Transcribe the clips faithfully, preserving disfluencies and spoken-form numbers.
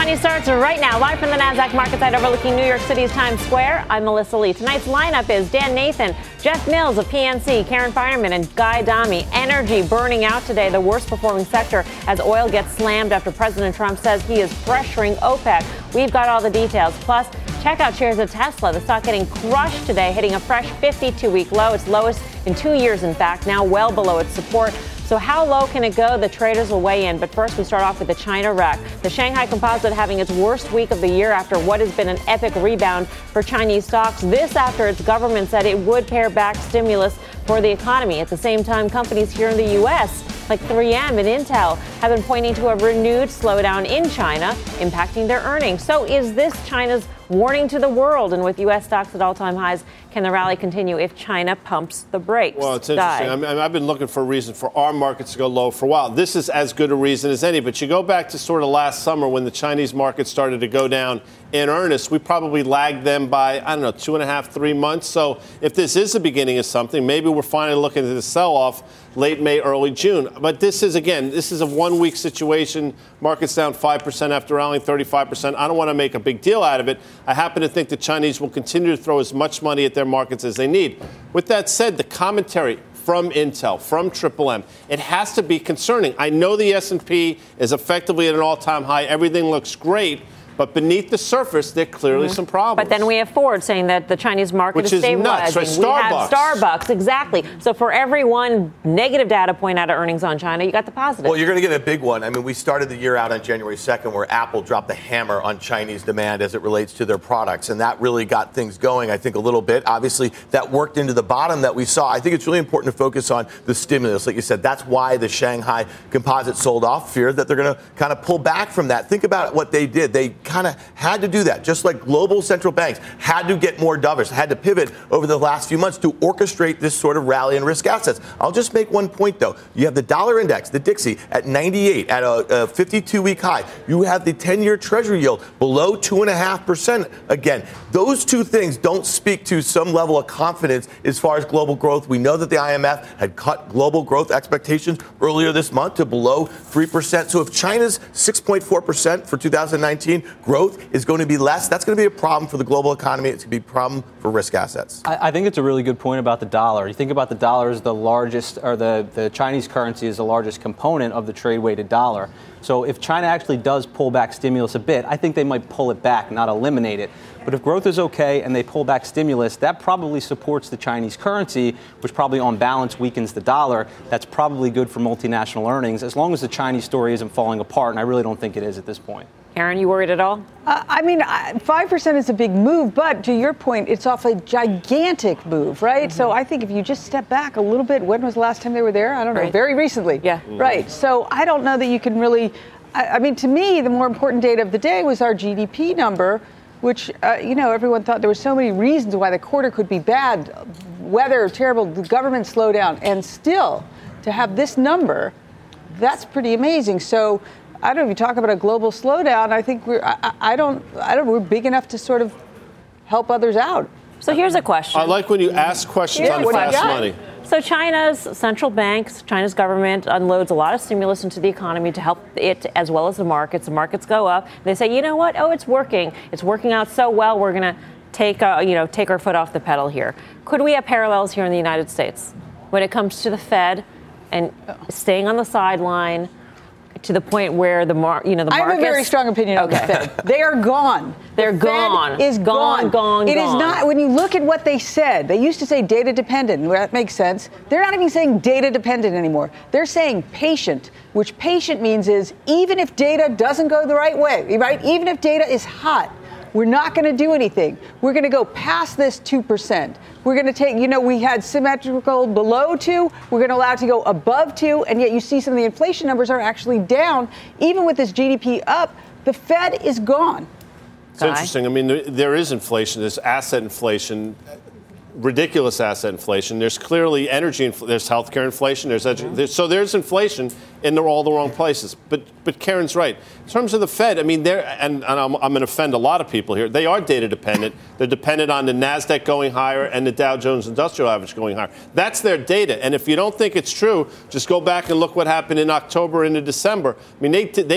Money starts right now, live from the NASDAQ market site overlooking New York City's Times Square. I'm Melissa Lee. Tonight's lineup is Dan Nathan, Jeff Mills of P N C, Karen Finerman, and Guy Adami. Energy burning out today, the worst performing sector as oil gets slammed after President Trump says he is pressuring OPEC. We've got all the details. Plus, check out shares of Tesla. The stock getting crushed today, hitting a fresh fifty-two-week low. Its lowest in two years, in fact, now well below its support. So how low can it go? The traders will weigh in. But first, we start off with the China wreck. The Shanghai Composite having its worst week of the year after what has been an epic rebound for Chinese stocks. This after its government said it would pare back stimulus for the economy. At the same time, companies here in the U S, like three M and Intel, have been pointing to a renewed slowdown in China, impacting their earnings. So is this China's warning to the world? And with U S stocks at all-time highs, can the rally continue if China pumps the brakes? Well, it's interesting. I mean, I've been looking for a reason for our markets to go low for a while. This is as good a reason as any. But you go back to sort of last summer when the Chinese market started to go down in earnest. We probably lagged them by, I don't know, two and a half, three months. So if this is the beginning of something, maybe we're finally looking at the sell-off late May, early June. But this is, again, this is a one-week situation. Market's down five percent after rallying thirty-five percent. I don't want to make a big deal out of it. I happen to think the Chinese will continue to throw as much money at their markets as they need. With that said, the commentary from Intel, from Triple M, it has to be concerning. I know the S and P is effectively at an all-time high. Everything looks great. But beneath the surface, there are clearly mm-hmm. some problems. But then we have Ford saying that the Chinese market Which is Nuts, stabilizing. right? Starbucks. We have Starbucks, exactly. So for every one negative data point out of earnings on China, you got the positive. Well, you're going to get a big one. I mean, we started the year out on January second where Apple dropped the hammer on Chinese demand as it relates to their products. And that really got things going, I think, a little bit. Obviously, that worked into the bottom that we saw. I think it's really important to focus on the stimulus. Like you said, that's why the Shanghai Composite sold off, fear that they're going to kind of pull back from that. Think about what they did. They kind of had to do that, just like global central banks had to get more dovish, had to pivot over the last few months to orchestrate this sort of rally in risk assets. I'll just make one point, though. You have the dollar index, the Dixie, at ninety-eight, at a fifty-two-week high. You have the ten-year Treasury yield below two point five percent again. Those two things don't speak to some level of confidence as far as global growth. We know that the I M F had cut global growth expectations earlier this month to below three percent. So if China's six point four percent for two thousand nineteen growth is going to be less, that's going to be a problem for the global economy. It's going to be a problem for risk assets. I, I think it's a really good point about the dollar. You think about the dollar as the largest, or the, the Chinese currency is the largest component of the trade-weighted dollar. So if China actually does pull back stimulus a bit, I think they might pull it back, not eliminate it. But if growth is okay and they pull back stimulus, that probably supports the Chinese currency, which probably on balance weakens the dollar. That's probably good for multinational earnings, as long as the Chinese story isn't falling apart, and I really don't think it is at this point. Aaron, you worried at all? Uh, I mean, five percent is a big move, but to your point, it's off a gigantic move, right? Mm-hmm. So I think if you just step back a little bit, when was the last time they were there? I don't know, right. very recently. Yeah. Mm-hmm. Right. So I don't know that you can really, I, I mean, to me, the more important data of the day was our G D P number, which, uh, you know, everyone thought there were so many reasons why the quarter could be bad, weather, terrible, the government slowdown, and still to have this number, that's pretty amazing. So I don't know if you talk about a global slowdown. I think we're, I, I don't, I don't, we're big enough to sort of help others out. So here's a question. I like when you ask questions yeah, on fast money. So China's central banks, China's government unloads a lot of stimulus into the economy to help it as well as the markets. The markets go up. They say, you know what? Oh, it's working. It's working out so well. We're going to take, uh, you know, take our foot off the pedal here. Could we have parallels here in the United States when it comes to the Fed and staying on the sideline? To the point where the mar, you know, the markets. I have a very strong opinion on okay. the Fed. They are gone. They're the gone. Fed is gone. Gone. Gone. It gone. is not. When you look at what they said, they used to say data dependent. That makes sense. They're not even saying data dependent anymore. They're saying patient, which patient means is even if data doesn't go the right way, right? Even if data is hot, we're not going to do anything. We're going to go past this two percent. We're going to take, you know, we had symmetrical below two. We're going to allow it to go above two. And yet you see some of the inflation numbers are actually down. Even with this G D P up, the Fed is gone. It's interesting. I mean, there, there is inflation. There's asset inflation. Ridiculous asset inflation. There's clearly energy. Infl- there's healthcare inflation. There's, edu- there's so there's inflation in the, all the wrong places. But but Karen's right. In terms of the Fed, I mean, they're and, and I'm, I'm going to offend a lot of people here. They are data dependent. They're dependent on the Nasdaq going higher and the Dow Jones Industrial Average going higher. That's their data. And if you don't think it's true, just go back and look what happened in October into December. I mean, they they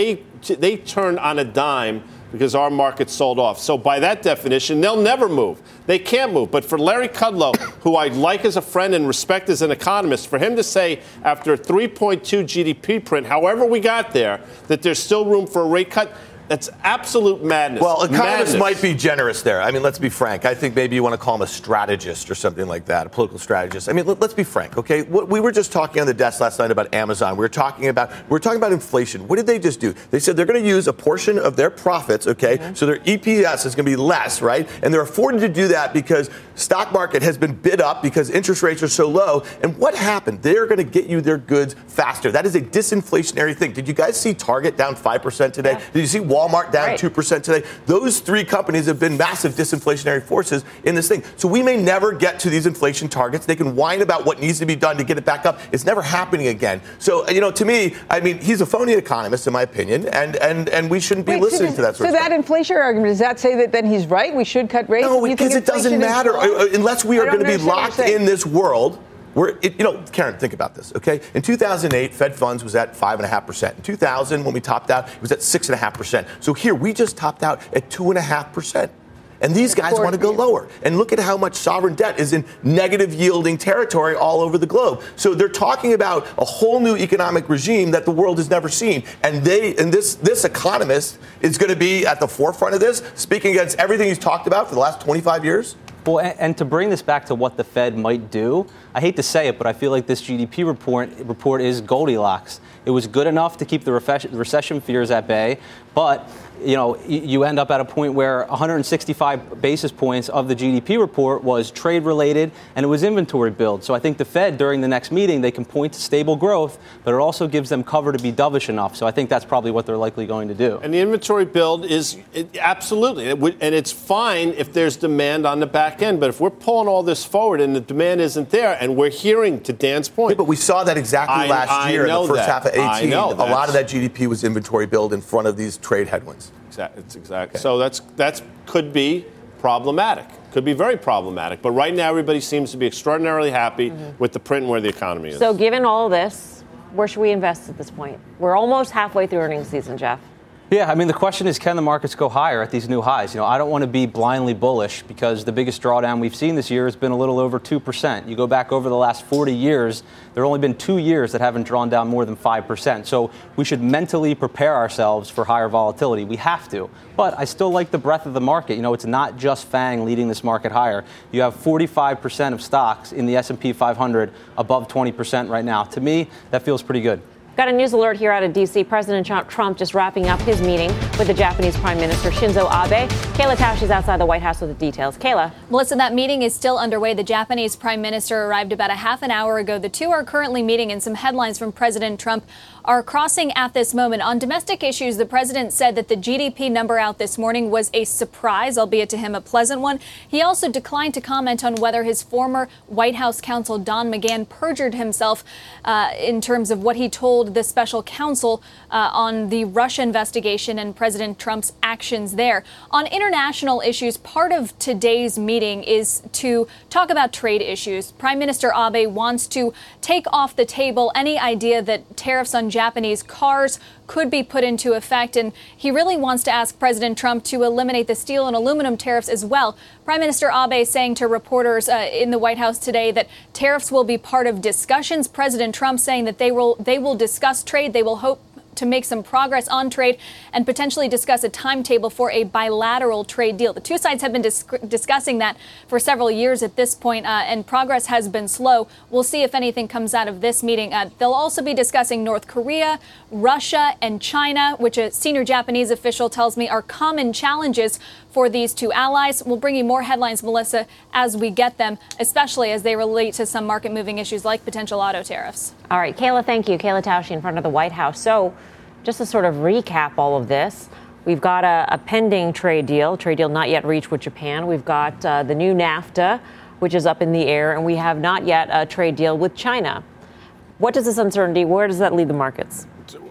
they turned on a dime because our market sold off. So by that definition, they'll never move. They can't move. But for Larry Kudlow, who I like as a friend and respect as an economist, for him to say after a three point two G D P print, however we got there, that there's still room for a rate cut, that's absolute madness. Well, economists madness. might be generous there. I mean, let's be frank. I think maybe you want to call him a strategist or something like that, a political strategist. I mean, let, let's be frank, okay? What, we were just talking on the desk last night about Amazon. We were talking about we were talking about inflation. What did they just do? They said they're going to use a portion of their profits, okay? Mm-hmm. So their E P S is going to be less, right? And they're afforded to do that because stock market has been bid up because interest rates are so low. And what happened? They're going to get you their goods faster. That is a disinflationary thing. Did you guys see Target down five percent today? Yeah. Did you see Walmart down right. two percent today? Those three companies have been massive disinflationary forces in this thing. So we may never get to these inflation targets. They can whine about what needs to be done to get it back up. It's never happening again. So, you know, to me, I mean, he's a phony economist, in my opinion, and and, and we shouldn't be Wait, listening so to that sort so of stuff. So that inflation argument, does that say that then he's right? We should cut rates? No, because it doesn't matter. Unless we are going to be locked in this world. We're, it, you know, Karen, think about this, okay? In two thousand eight, Fed funds was at five point five percent. In two thousand, when we topped out, it was at six point five percent. So here, we just topped out at two point five percent. And these guys want to go lower. And look at how much sovereign debt is in negative yielding territory all over the globe. So they're talking about a whole new economic regime that the world has never seen. And they and this this economist is going to be at the forefront of this, speaking against everything he's talked about for the last twenty-five years. Well, and, and to bring this back to what the Fed might do, I hate to say it, but I feel like this G D P report report is Goldilocks. It was good enough to keep the recession fears at bay, but you know, you end up at a point where one hundred sixty-five basis points of the G D P report was trade related and it was inventory build. So I think the Fed during the next meeting, they can point to stable growth, but it also gives them cover to be dovish enough. So I think that's probably what they're likely going to do. And the inventory build is it, absolutely, it would, and it's fine if there's demand on the back end. But if we're pulling all this forward and the demand isn't there, and we're hearing, to Dan's point. Yeah, but we saw that exactly I, last I year in the first that. half of eighteen. A lot of that G D P was inventory build in front of these trade headwinds. Exactly. It's exactly. Okay. So that's that's could be problematic. Could be very problematic. But right now, everybody seems to be extraordinarily happy mm-hmm. with the print and where the economy is. So given all this, where should we invest at this point? We're almost halfway through earnings season, Jeff. Yeah, I mean, the question is, can the markets go higher at these new highs? You know, I don't want to be blindly bullish because the biggest drawdown we've seen this year has been a little over two percent. You go back over the last forty years, there have only been two years that haven't drawn down more than five percent. So we should mentally prepare ourselves for higher volatility. We have to. But I still like the breadth of the market. You know, it's not just FANG leading this market higher. You have forty-five percent of stocks in the S and P five hundred above twenty percent right now. To me, that feels pretty good. Got a news alert here out of D C. President Trump just wrapping up his meeting with the Japanese Prime Minister Shinzo Abe. Kayla Tausche is outside the White House with the details. Kayla. Melissa, that meeting is still underway. The Japanese Prime Minister arrived about a half an hour ago. The two are currently meeting, and some headlines from President Trump are crossing at this moment. On domestic issues, the president said that the G D P number out this morning was a surprise, albeit to him a pleasant one. He also declined to comment on whether his former White House counsel Don McGahn perjured himself uh, in terms of what he told the special counsel uh, on the Russia investigation and President Trump's actions there. On international issues, part of today's meeting is to talk about trade issues. Prime Minister Abe wants to take off the table any idea that tariffs on Japanese cars could be put into effect, and he really wants to ask President Trump to eliminate the steel and aluminum tariffs as well. Prime Minister Abe saying to reporters uh, in the White House today that tariffs will be part of discussions. President Trump saying that they will they will discuss trade. They will hope to make some progress on trade and potentially discuss a timetable for a bilateral trade deal. The two sides have been dis- discussing that for several years at this point, uh, and progress has been slow. We'll see if anything comes out of this meeting. Uh, they'll also be discussing North Korea, Russia, and China, which a senior Japanese official tells me are common challenges for these two allies. We'll bring you more headlines, Melissa, as we get them, especially as they relate to some market-moving issues like potential auto tariffs. All right, Kayla, thank you. Kayla Tausche in front of the White House. So just to sort of recap all of this, we've got a, a pending trade deal, trade deal not yet reached with Japan. We've got uh, the new NAFTA, which is up in the air, and we have not yet a trade deal with China. What does this uncertainty, where does that lead the markets?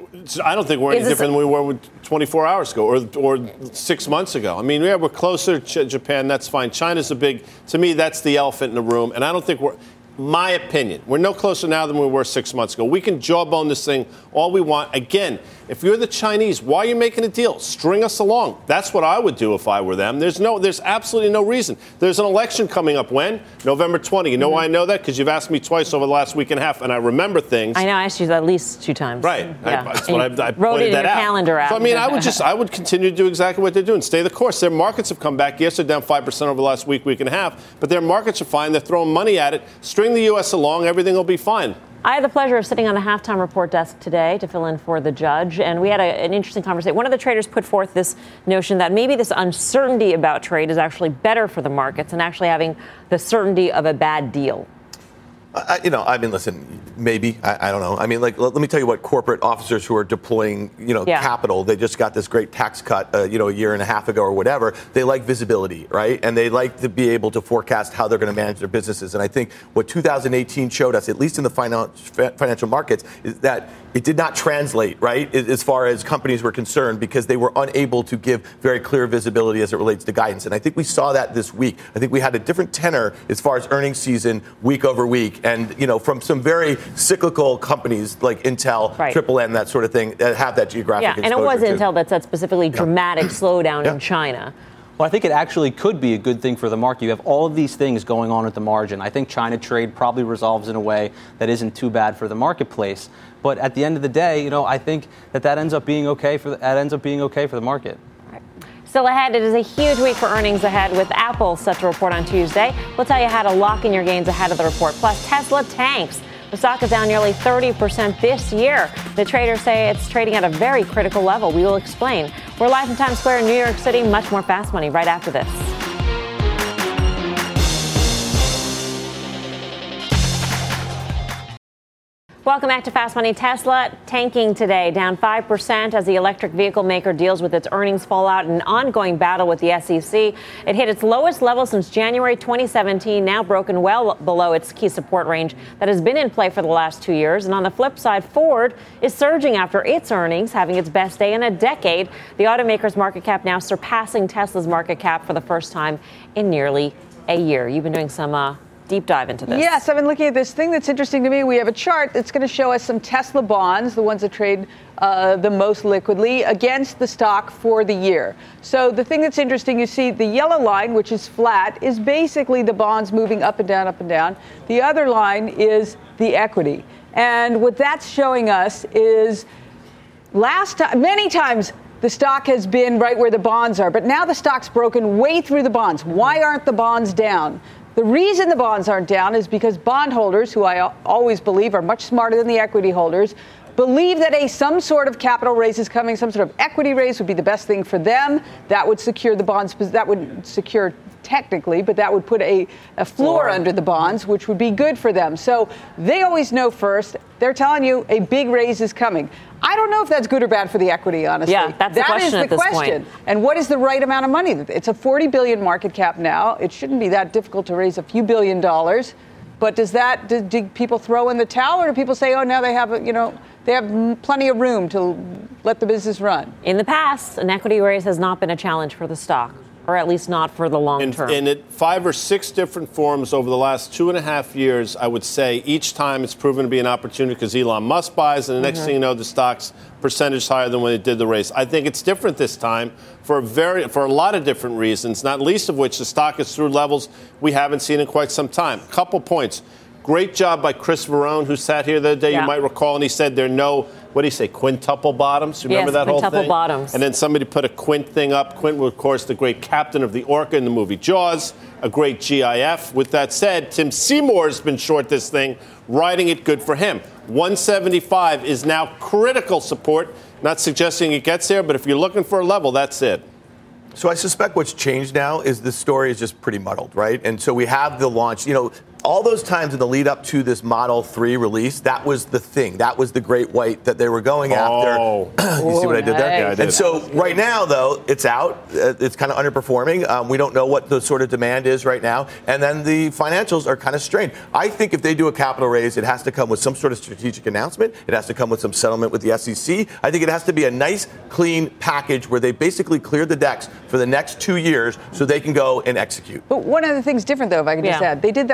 I don't think we're any different than we were twenty-four hours ago or or six months ago. I mean, yeah, we're closer to Japan. That's fine. China's a big, to me, that's the elephant in the room. And I don't think we're, my opinion. We're no closer now than we were six months ago. We can jawbone this thing all we want. Again, if you're the Chinese, why are you making a deal? String us along. That's what I would do if I were them. There's no, there's absolutely no reason. There's an election coming up when? November twentieth. You know mm-hmm. why I know that? Because you've asked me twice over the last week and a half, and I remember things. I know. I asked you at least two times. Right. Yeah. I, that's what I, I wrote pointed it in that your out. calendar app. So, I mean, I would just, I would continue to do exactly what they're doing. Stay the course. Their markets have come back. Yes, they're down five percent over the last week, week and a half, but their markets are fine. They're throwing money at it. String the U S along. Everything will be fine. I had the pleasure of sitting on the halftime report desk today to fill in for the judge, and we had a, an interesting conversation. One of the traders put forth this notion that maybe this uncertainty about trade is actually better for the markets and actually having the certainty of a bad deal. I, you know, I mean, listen, maybe, I, I don't know. I mean, like, let, let me tell you what corporate officers who are deploying, you know, yeah. capital, they just got this great tax cut, uh, you know, a year and a half ago or whatever. They like visibility, right? And they like to be able to forecast how they're going to manage their businesses. And I think what two thousand eighteen showed us, at least in the financial markets, is that it did not translate, right, as far as companies were concerned, because they were unable to give very clear visibility as it relates to guidance. And I think we saw that this week. I think we had a different tenor as far as earnings season week over week. And, you know, from some very cyclical companies like Intel, right. Triple M, that sort of thing, that have that geographic yeah, exposure. And it was to. Intel that said specifically yeah. dramatic slowdown yeah. in China. Well, I think it actually could be a good thing for the market. You have all of these things going on at the margin. I think China trade probably resolves in a way that isn't too bad for the marketplace. But at the end of the day, you know, I think that that ends up being okay for the, that ends up being okay for the market. Still ahead, it is a huge week for earnings ahead with Apple set to report on Tuesday. We'll tell you how to lock in your gains ahead of the report. Plus, Tesla tanks. The stock is down nearly thirty percent this year. The traders say it's trading at a very critical level. We will explain. We're live from Times Square in New York City. Much more Fast Money right after this. Welcome back to Fast Money. Tesla tanking today, down five percent as the electric vehicle maker deals with its earnings fallout and an ongoing battle with the S E C. It hit its lowest level since January twenty seventeen, now broken well below its key support range that has been in play for the last two years. And on the flip side, Ford is surging after its earnings, having its best day in a decade. The automaker's market cap now surpassing Tesla's market cap for the first time in nearly a year. You've been doing some uh, deep dive into this. Yes, I've been looking at this thing that's interesting to me. We have a chart that's going to show us some Tesla bonds, the ones that trade uh, the most liquidly, against the stock for the year. So the thing that's interesting, you see the yellow line, which is flat, is basically the bonds moving up and down, up and down. The other line is the equity. And what that's showing us is last time, many times, the stock has been right where the bonds are, but now the stock's broken way through the bonds. Why aren't the bonds down? The reason the bonds aren't down is because bondholders, who I always believe are much smarter than the equity holders, believe that a some sort of capital raise is coming, some sort of equity raise would be the best thing for them. That would secure the bonds, that would secure technically, but that would put a, a floor under the bonds, which would be good for them. So they always know first. They're telling you a big raise is coming. I don't know if that's good or bad for the equity, honestly. Yeah, that's the question That is the question. And what is the right amount of money? It's a forty billion dollars market cap now. It shouldn't be that difficult to raise a few billion dollars. But does that, do, do people throw in the towel, or do people say, oh, now they have, you know, they have plenty of room to let the business run? In the past, an equity raise has not been a challenge for the stock, or at least not for the long in, term. In it, five or six different forms over the last two and a half years, I would say each time it's proven to be an opportunity because Elon Musk buys, and the next mm-hmm. thing you know, the stock's percentage higher than when it did the raise. I think it's different this time for a very for a lot of different reasons, not least of which the stock is through levels we haven't seen in quite some time. Couple points. Great job by Chris Verone, who sat here the other day, yeah. you might recall, and he said there are no, what do you say, quintuple bottoms? Remember yes, that whole thing? quintuple bottoms. And then somebody put a Quint thing up. Quint was, of course, the great captain of the Orca in the movie Jaws, a great G I F. With that said, Tim Seymour's been short this thing, riding it good for him. one seventy-five is now critical support. Not suggesting it gets there, but if you're looking for a level, that's it. So I suspect what's changed now is the story is just pretty muddled, right? And so we have the launch, you know, all those times in the lead up to this Model three release, that was the thing. That was the great white that they were going oh. after. You see what I did there? Yeah, I did. And so right now, though, it's out. It's kind of underperforming. Um, we don't know what the sort of demand is right now. And then the financials are kind of strained. I think if they do a capital raise, it has to come with some sort of strategic announcement. It has to come with some settlement with the S E C. I think it has to be a nice, clean package where they basically clear the decks for the next two years so they can go and execute. But one of the things different, though, if I can just yeah. add, they did that fifteen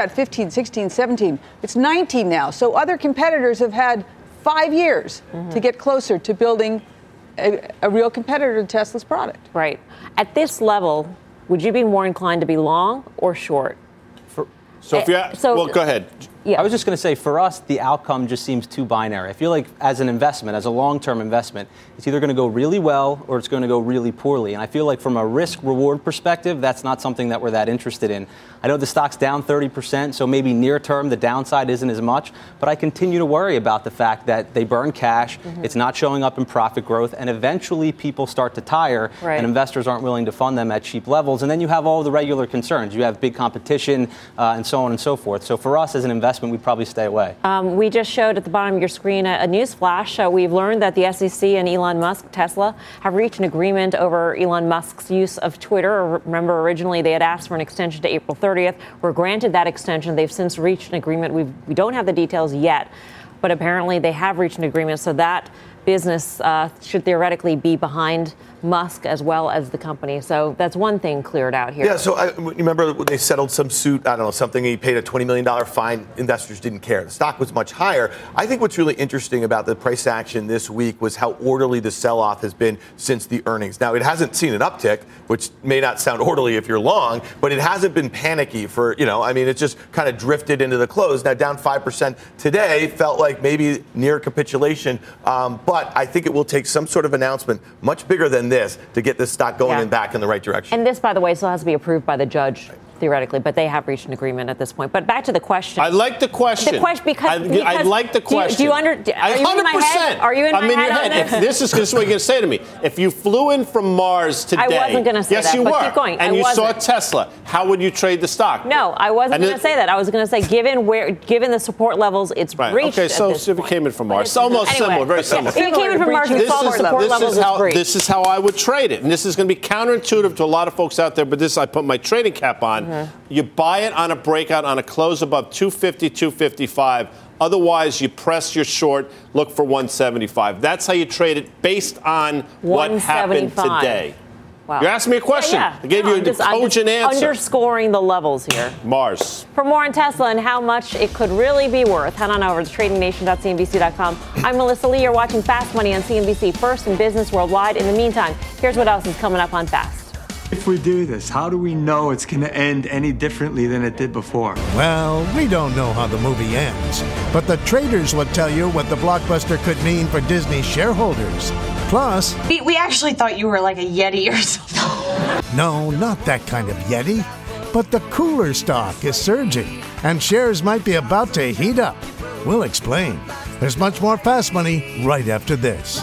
fifteen, sixteen, seventeen. It's nineteen now. So other competitors have had five years mm-hmm. to get closer to building a, a real competitor to Tesla's product. Right. At this level, would you be more inclined to be long or short? For, so if you so, well, go ahead. Yeah. I was just going to say, for us, the outcome just seems too binary. I feel like as an investment, as a long-term investment, it's either going to go really well or it's going to go really poorly. And I feel like from a risk-reward perspective, that's not something that we're that interested in. I know the stock's down thirty percent, so maybe near-term the downside isn't as much. But I continue to worry about the fact that they burn cash, mm-hmm. it's not showing up in profit growth, and eventually people start to tire, right. and investors aren't willing to fund them at cheap levels. And then you have all the regular concerns. You have big competition uh, and so on and so forth. So for us as an investment, we'd probably stay away. Um, we just showed at the bottom of your screen a, a news flash. Uh, we've learned that the S E C and Elon Musk, Tesla, have reached an agreement over Elon Musk's use of Twitter. Remember, originally they had asked for an extension to April thirtieth. Were granted that extension. They've since reached an agreement. We've, we don't have the details yet, but apparently they have reached an agreement. So that business uh, should theoretically be behind Musk as well as the company. So that's one thing cleared out here. Yeah, so I remember when they settled some suit, I don't know, something, he paid a twenty million dollars fine. Investors didn't care. The stock was much higher. I think what's really interesting about the price action this week was how orderly the sell-off has been since the earnings. Now, it hasn't seen an uptick, which may not sound orderly if you're long, but it hasn't been panicky for, you know, I mean, it just kind of drifted into the close. Now, down five percent today, felt like maybe near capitulation, um, but I think it will take some sort of announcement much bigger than this to get this stock going yeah. and back in the right direction. And this, by the way, still has to be approved by the judge, theoretically, but they have reached an agreement at this point. But back to the question. I like the question. The question because, I, because I like the question. Do you, do you under? Do, are you in my head? Are you in I'm my in head? Your head. On this? If this is, this is what you're going to say to me. If you flew in from Mars today, I wasn't going to say yes, that. you but were. Keep going. And I you wasn't. saw Tesla. How would you trade the stock? No, I wasn't going to say that. I was going to say, given where, given the support levels, it's right. reached. Okay, so at this if point. it came in from Mars, it's almost anyway, similar, very similar. If you came in from Mars, you saw the support this levels. Is how, this is how I would trade it, and this is going to be counterintuitive to a lot of folks out there. But this, I put my trading cap on. Mm-hmm. You buy it on a breakout on a close above two fifty, two fifty-five. Otherwise, you press your short, look for one seventy-five. That's how you trade it based on what happened today. Wow. You're asking me a question. Yeah, yeah. I gave no, you a just, cogent answer. Underscoring the levels here. Mars. For more on Tesla and how much it could really be worth, head on over to trading nation dot c n b c dot com. I'm Melissa Lee. You're watching Fast Money on C N B C, first in business worldwide. In the meantime, here's what else is coming up on Fast. If we do this, how do we know it's going to end any differently than it did before? Well, we don't know how the movie ends, but the traders will tell you what the blockbuster could mean for Disney shareholders. Plus, we, we actually thought you were like a Yeti or something. No, not that kind of Yeti, but the cooler stock is surging, and shares might be about to heat up. We'll explain. There's much more Fast Money right after this.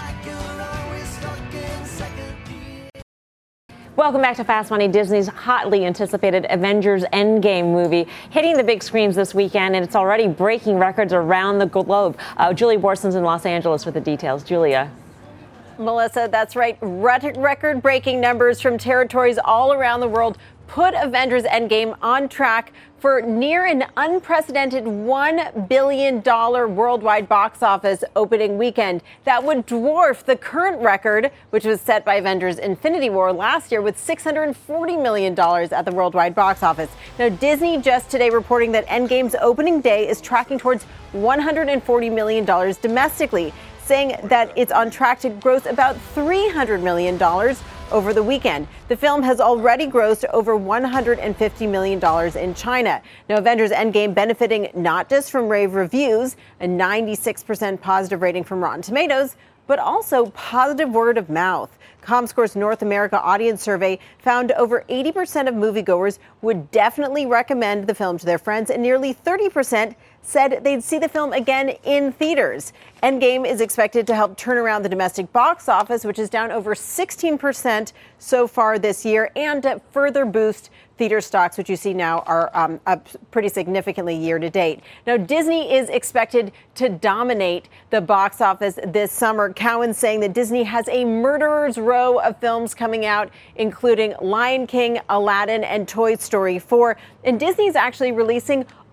Welcome back to Fast Money. Disney's hotly anticipated Avengers Endgame movie hitting the big screens this weekend, and it's already breaking records around the globe. Uh, Julia Borson's in Los Angeles with the details. Julia. Melissa, that's right. Record-breaking numbers from territories all around the world put Avengers Endgame on track for near an unprecedented one billion dollars worldwide box office opening weekend. That would dwarf the current record, which was set by Avengers Infinity War last year with six hundred forty million dollars at the worldwide box office. Now, Disney just today reporting that Endgame's opening day is tracking towards one hundred forty million dollars domestically, saying that it's on track to gross about three hundred million dollars over the weekend. The film has already grossed over one hundred fifty million dollars in China. Now, Avengers Endgame benefiting not just from rave reviews, a ninety-six percent positive rating from Rotten Tomatoes, but also positive word of mouth. ComScore's North America audience survey found over eighty percent of moviegoers would definitely recommend the film to their friends, and nearly thirty percent said they'd see the film again in theaters. Endgame is expected to help turn around the domestic box office, which is down over sixteen percent so far this year, and to further boost theater stocks, which you see now are um, up pretty significantly year to date. Now, Disney is expected to dominate the box office this summer. Cowen saying that Disney has a murderer's row of films coming out, including Lion King, Aladdin, and Toy Story four. And Disney's actually releasing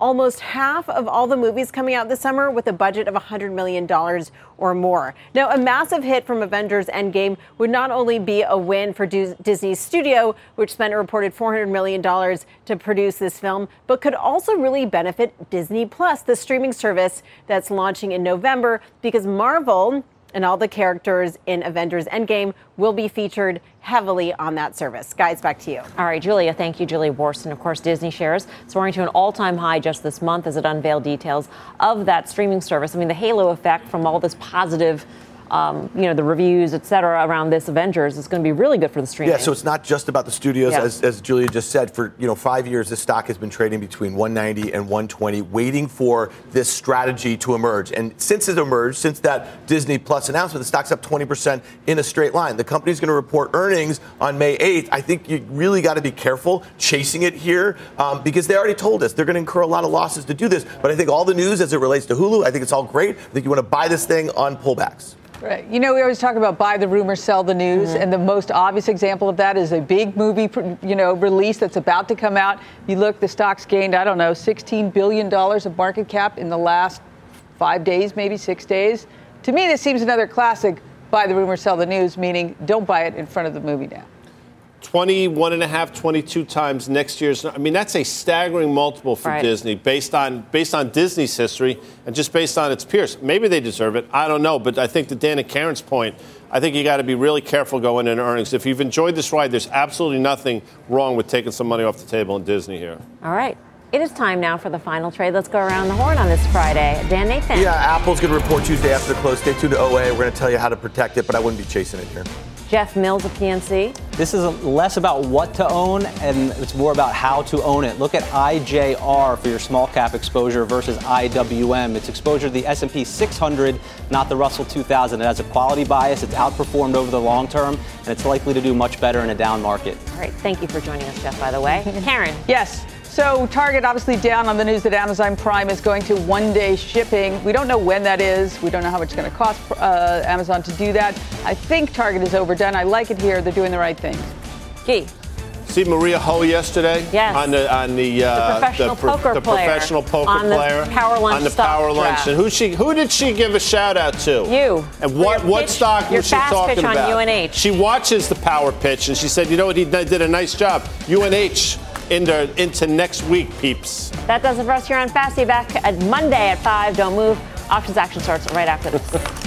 almost half of all the movies coming out this summer with a budget of one hundred million dollars or more. Now, a massive hit from Avengers Endgame would not only be a win for Disney's studio, which spent a reported four hundred million dollars to produce this film, but could also really benefit Disney Plus, the streaming service that's launching in November, because Marvel and all the characters in Avengers Endgame will be featured heavily on that service. Guys, back to you. All right, Julia, thank you, Julia Boorstin. Of course, Disney shares soaring to an all-time high just this month as it unveiled details of that streaming service. I mean, the halo effect from all this positive Um, you know, the reviews, et cetera, around this Avengers is going to be really good for the streaming. Yeah, so it's not just about the studios, yeah. as, as Julia just said. For you know, five years, this stock has been trading between one ninety and one twenty, waiting for this strategy to emerge. And since it emerged, since that Disney Plus announcement, the stock's up twenty percent in a straight line. The company's going to report earnings on May eighth. I think you really got to be careful chasing it here um, because they already told us they're going to incur a lot of losses to do this. But I think all the news as it relates to Hulu, I think it's all great. I think you want to buy this thing on pullbacks. Right. You know, we always talk about buy the rumor, sell the news, mm-hmm. and the most obvious example of that is a big movie, you know, release that's about to come out. You look, the stock's gained, I don't know, sixteen billion dollars of market cap in the last five days, maybe six days. To me, this seems another classic buy the rumor, sell the news, meaning don't buy it in front of the movie now. twenty-one and a half, twenty-two times next year's. I mean, that's a staggering multiple for right. Disney based on based on Disney's history and just based on its peers. Maybe they deserve it. I don't know. But I think to Dan and Karen's point, I think you got to be really careful going into earnings. If you've enjoyed this ride, there's absolutely nothing wrong with taking some money off the table in Disney here. All right. It is time now for the final trade. Let's go around the horn on this Friday. Dan Nathan. Yeah, Apple's going to report Tuesday after the close. Stay tuned to O A. We're going to tell you how to protect it, but I wouldn't be chasing it here. Jeff Mills of P N C. This is less about what to own, and it's more about how to own it. Look at I J R for your small cap exposure versus I W M. It's exposure to the S and P six hundred, not the Russell two thousand. It has a quality bias. It's outperformed over the long term, and it's likely to do much better in a down market. All right. Thank you for joining us, Jeff, by the way. Karen. Yes. So Target obviously down on the news that Amazon Prime is going to one-day shipping. We don't know when that is. We don't know how much it's going to cost uh, Amazon to do that. I think Target is overdone. I like it here. They're doing the right thing. Key. See Maria Ho yesterday? Yes. On the on the, uh, the professional the, pro- poker the player. professional poker on player the Power Lunch on the stock Power Lunch. draft. And who she who did she give a shout out to? You. And what what pitch, stock your was she fast talking pitch on about? U N H. She watches the Power Pitch and she said, you know what, he did a nice job. U N H into into next week, peeps. That does it for us here on Fasty. Back at Monday at five. Don't move. Options action starts right after this.